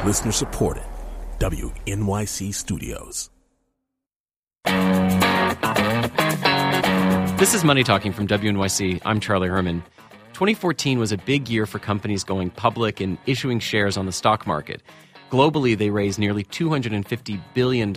Listener supported. WNYC Studios. This is Money Talking from WNYC. I'm Charlie Herman. 2014 was a big year for companies going public and issuing shares on the stock market. Globally, they raised nearly $250 billion,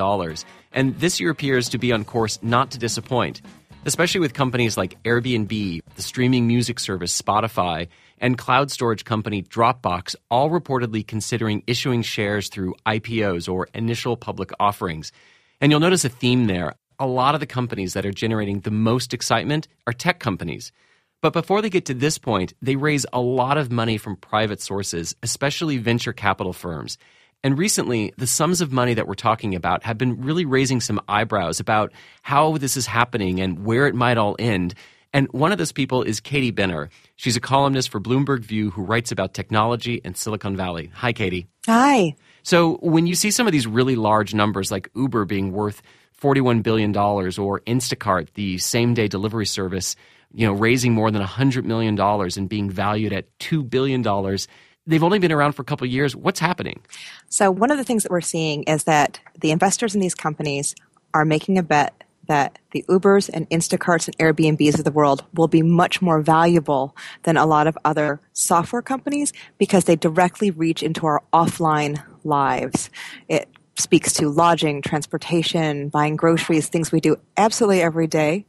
and this year appears to be on course not to disappoint, especially with companies like Airbnb, the streaming music service Spotify, and cloud storage company Dropbox all reportedly considering issuing shares through IPOs or initial public offerings. And you'll notice a theme there. A lot of the companies that are generating the most excitement are tech companies. But before they get to this point, they raise a lot of money from private sources, especially venture capital firms. And recently, the sums of money that we're talking about have been really raising some eyebrows about how this is happening and where it might all end. And one of those people is Katie Benner. She's a columnist for Bloomberg View who writes about technology and Silicon Valley. Hi, Katie. Hi. So when you see some of these really large numbers like Uber being worth $41 billion or Instacart, the same-day delivery service, raising more than $100 million and being valued at $2 billion, they've only been around for a couple of years. What's happening? So one of the things that we're seeing is that the investors in these companies are making a bet that the Ubers and Instacarts and Airbnbs of the world will be much more valuable than a lot of other software companies because they directly reach into our offline lives. It speaks to lodging, transportation, buying groceries, things we do absolutely every day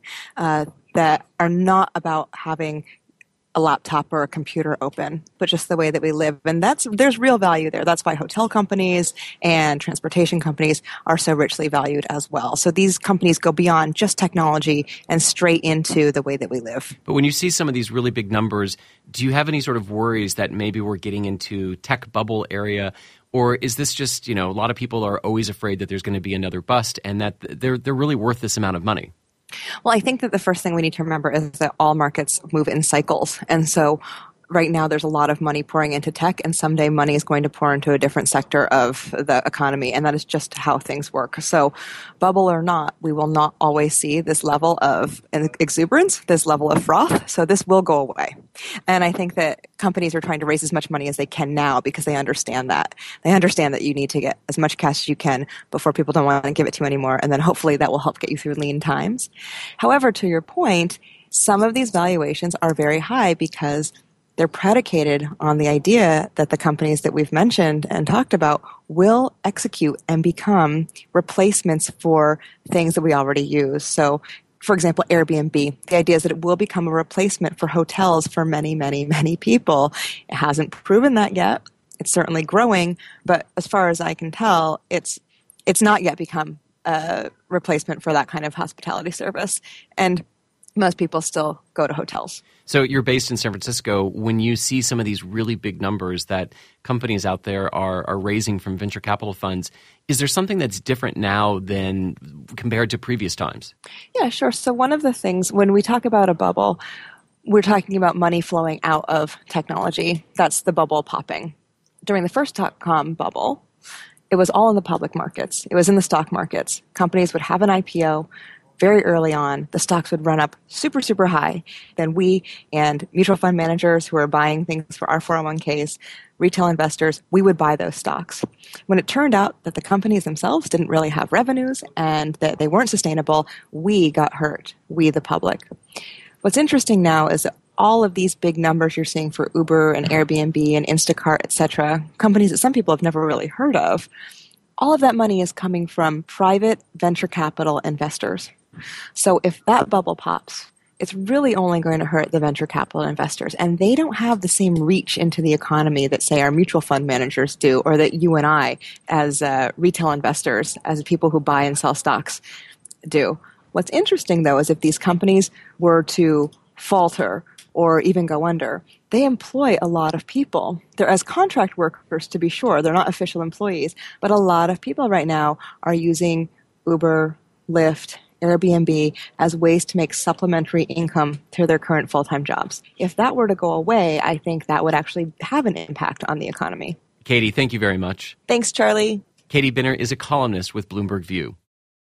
that are not about having a laptop or a computer open, but just the way that we live. And there's real value there. That's why hotel companies and transportation companies are so richly valued as well. So these companies go beyond just technology and straight into the way that we live. But when you see some of these really big numbers, do you have any sort of worries that maybe we're getting into tech bubble area? Or is this just, a lot of people are always afraid that there's going to be another bust and that they're really worth this amount of money? Well, I think that the first thing we need to remember is that all markets move in cycles. And so right now there's a lot of money pouring into tech, and someday money is going to pour into a different sector of the economy, and that is just how things work. So bubble or not, we will not always see this level of exuberance, this level of froth, so this will go away. And I think that companies are trying to raise as much money as they can now because they understand that. They understand that you need to get as much cash as you can before people don't want to give it to you anymore, and then hopefully that will help get you through lean times. However, to your point, some of these valuations are very high because they're predicated on the idea that the companies that we've mentioned and talked about will execute and become replacements for things that we already use. So, for example, Airbnb, the idea is that it will become a replacement for hotels for many, many, many people. It hasn't proven that yet. It's certainly growing, but as far as I can tell, it's not yet become a replacement for that kind of hospitality service. And most people still go to hotels. So you're based in San Francisco. When you see some of these really big numbers that companies out there are raising from venture capital funds, is there something that's different now than compared to previous times? Yeah, sure. So one of the things, when we talk about a bubble, we're talking about money flowing out of technology. That's the bubble popping. During the first dot-com bubble, it was all in the public markets. It was in the stock markets. Companies would have an IPO. Very early on, the stocks would run up super, super high. Then we and mutual fund managers who are buying things for our 401ks, retail investors, we would buy those stocks. When it turned out that the companies themselves didn't really have revenues and that they weren't sustainable, we got hurt, we the public. What's interesting now is that all of these big numbers you're seeing for Uber and Airbnb and Instacart, etc., companies that some people have never really heard of, all of that money is coming from private venture capital investors. So if that bubble pops, it's really only going to hurt the venture capital investors. And they don't have the same reach into the economy that, say, our mutual fund managers do, or that you and I, as retail investors, as people who buy and sell stocks, do. What's interesting, though, is if these companies were to falter or even go under, they employ a lot of people. They're as contract workers, to be sure. They're not official employees. But a lot of people right now are using Uber, Lyft, Airbnb as ways to make supplementary income to their current full-time jobs. If that were to go away, I think that would actually have an impact on the economy. Katie, thank you very much. Thanks, Charlie. Katie Benner is a columnist with Bloomberg View.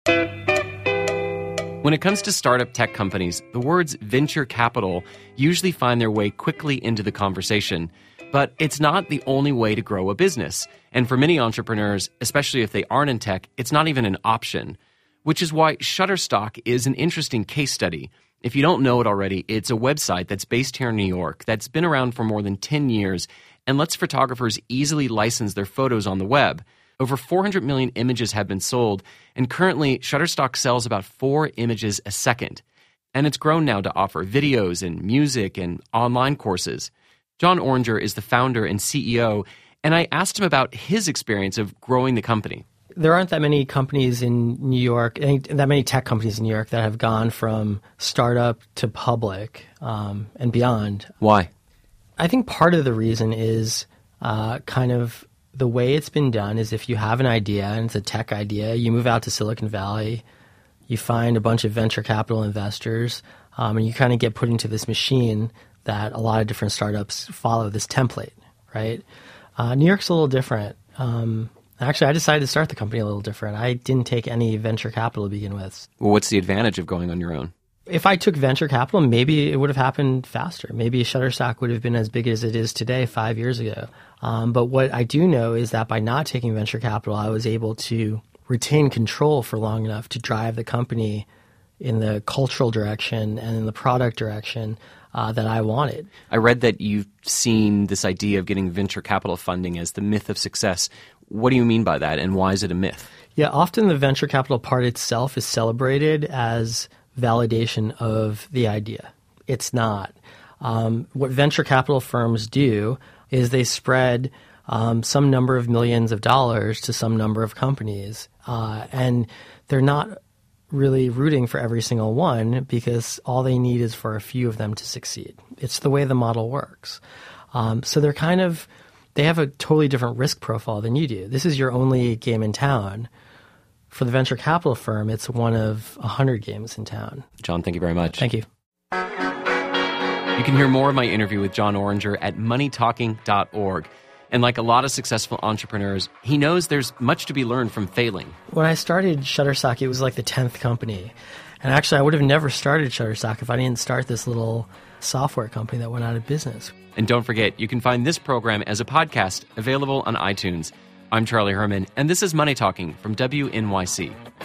When it comes to startup tech companies, the words venture capital usually find their way quickly into the conversation. But it's not the only way to grow a business. And for many entrepreneurs, especially if they aren't in tech, it's not even an option. Which is why Shutterstock is an interesting case study. If you don't know it already, it's a website that's based here in New York that's been around for more than 10 years and lets photographers easily license their photos on the web. Over 400 million images have been sold, and currently Shutterstock sells about 4 images a second. And it's grown now to offer videos and music and online courses. John Oringer is the founder and CEO, and I asked him about his experience of growing the company. There aren't that many companies in New York, that many tech companies in New York that have gone from startup to public and beyond. Why? I think part of the reason is kind of the way it's been done is if you have an idea and it's a tech idea, you move out to Silicon Valley, you find a bunch of venture capital investors, and you kind of get put into this machine that a lot of different startups follow this template, right? New York's a little different. Actually, I decided to start the company a little different. I didn't take any venture capital to begin with. Well, what's the advantage of going on your own? If I took venture capital, maybe it would have happened faster. Maybe Shutterstock would have been as big as it is today 5 years ago. But what I do know is that by not taking venture capital, I was able to retain control for long enough to drive the company in the cultural direction and in the product direction that I wanted. I read that you've seen this idea of getting venture capital funding as the myth of success. What do you mean by that, and why is it a myth? Yeah, often the venture capital part itself is celebrated as validation of the idea. It's not. What venture capital firms do is they spread some number of millions of dollars to some number of companies, and they're not really rooting for every single one because all they need is for a few of them to succeed. It's the way the model works. So they have a totally different risk profile than you do. This is your only game in town. For the venture capital firm, it's one of 100 games in town. John, thank you very much. Thank you. You can hear more of my interview with John Oringer at moneytalking.org. And like a lot of successful entrepreneurs, he knows there's much to be learned from failing. When I started Shutterstock, it was like the 10th company. And actually, I would have never started Shutterstock if I didn't start this little software company that went out of business. And don't forget, you can find this program as a podcast available on iTunes. I'm Charlie Herman, and this is Money Talking from WNYC.